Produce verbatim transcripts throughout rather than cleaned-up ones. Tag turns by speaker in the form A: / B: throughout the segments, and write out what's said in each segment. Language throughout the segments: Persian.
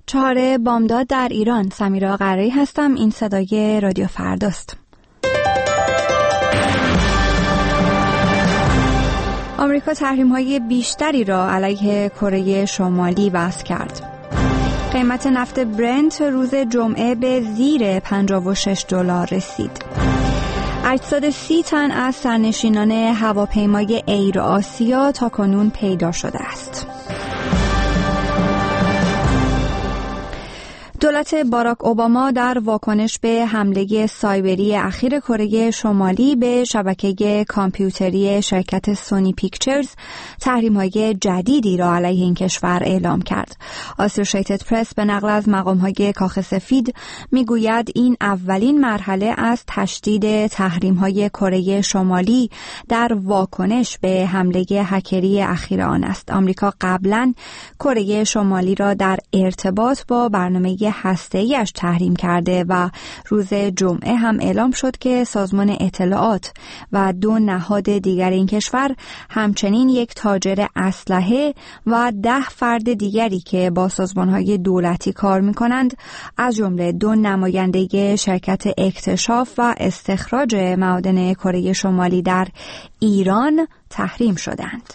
A: چهار بامداد در ایران. سمیرا قرایی هستم. این صدای رادیو فرداست. آمریکا تحریم‌های بیشتری را علیه کره شمالی وضع کرد. قیمت نفت برنت روز جمعه به زیر پنجاه و شش دلار رسید. هشتصد و سی تن از سرنشینان هواپیمای ایر آسیا تاکنون پیدا شده است. دولت باراک اوباما در واکنش به حمله سایبری اخیر کره شمالی به شبکه کامپیوتری شرکت سونی پیکچرز تحریم‌های جدیدی را علیه این کشور اعلام کرد. آسوشیتد پرس به نقل از مقام‌های کاخ سفید میگوید این اولین مرحله از تشدید تحریم‌های کره شمالی در واکنش به حمله هکری اخیر آن است. آمریکا قبلاً کره شمالی را در ارتباط با برنامه هسته‌ای‌اش تحریم کرده و روز جمعه هم اعلام شد که سازمان اطلاعات و دو نهاد دیگر این کشور همچنین یک تاجر اسلحه و ده فرد دیگری که با سازمان‌های دولتی کار می‌کنند از جمله دو نماینده شرکت اکتشاف و استخراج معادن کره شمالی در ایران تحریم شدند.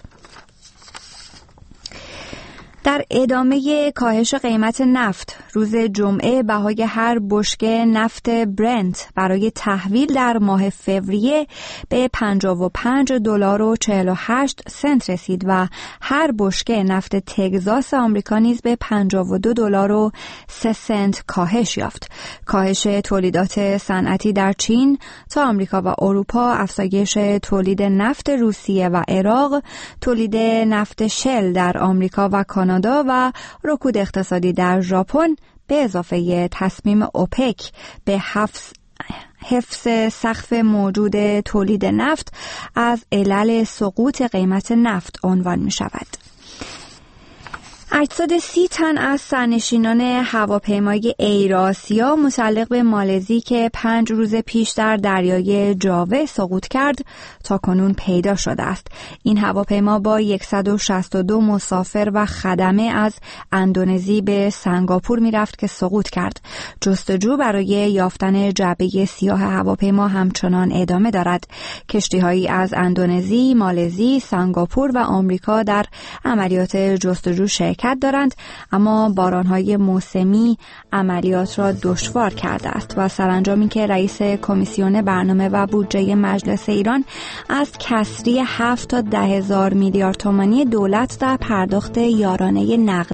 A: در ادامه کاهش قیمت نفت روز جمعه بهای هر بشکه نفت برنت برای تحویل در ماه فوریه به پنجاه و پنج دلار و چهل و هشت سنت رسید و هر بشکه نفت تگزاس آمریکا نیز به پنجاه و دو دلار و سه سنت کاهش یافت. کاهش تولیدات صنعتی در چین تا آمریکا و اروپا، افزایش تولید نفت روسیه و عراق، تولید نفت شل در آمریکا و کانادا و رکود اقتصادی در ژاپن به اضافه تصمیم اوپک به حفظ حفظ سقف موجود تولید نفت از علل سقوط قیمت نفت عنوان می شود. هشتصد و سی تن از سرنشینان هواپیمای ایر آسیا متعلق به مالزی که پنج روز پیش در دریای جاوه سقوط کرد تاکنون پیدا شده است. این هواپیما با صد و شصت و دو مسافر و خدمه از اندونزی به سنگاپور میرفت که سقوط کرد. جستجو برای یافتن جعبه سیاه هواپیما همچنان ادامه دارد. کشتی‌هایی از اندونزی، مالزی، سنگاپور و آمریکا در عملیات جستجو شرکت دارند، اما بارانهای موسمی عملیات را دشوار کرده است و سرانجامی که رئیس کمیسیون برنامه و بودجه مجلس ایران از کسری هفت تا ده هزار میلیارد تومانی دولت در پرداخت یارانه نقدی